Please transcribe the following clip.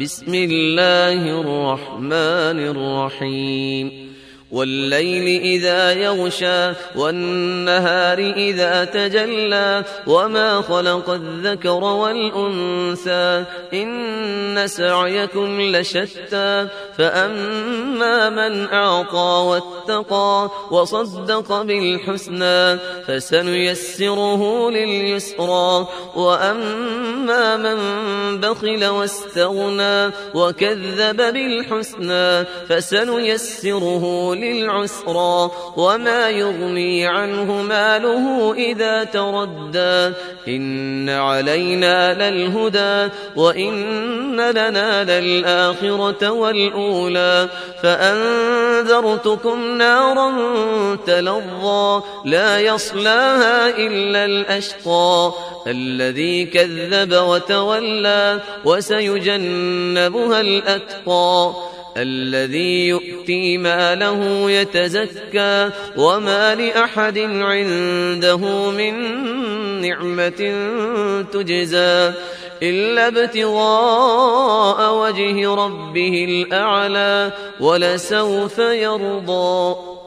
بسم الله الرحمن الرحيم والليل إذا يغشى والنهار إذا تجلى وما خلق الذكر والأنثى إن سعيكم لشتى فأما من أعطى واتقى وصدق بالحسنى فسنيسره لليسرى وأما من بخل واستغنى وكذب بالحسنى فسنيسره للعسرى وما يغني عنه ماله إذا تردى إن علينا للهدى وإن لنا للآخرة والأولى فأنذرتكم نارا تلظى لا يصلاها إلا الأشقى الذي كذب وتولى وسيجنبها الأتقى الذي يؤتي ماله يتزكى وما لأحد عنده من نعمة تجزى إلا ابتغاء وجه ربه الأعلى ولسوف يرضى.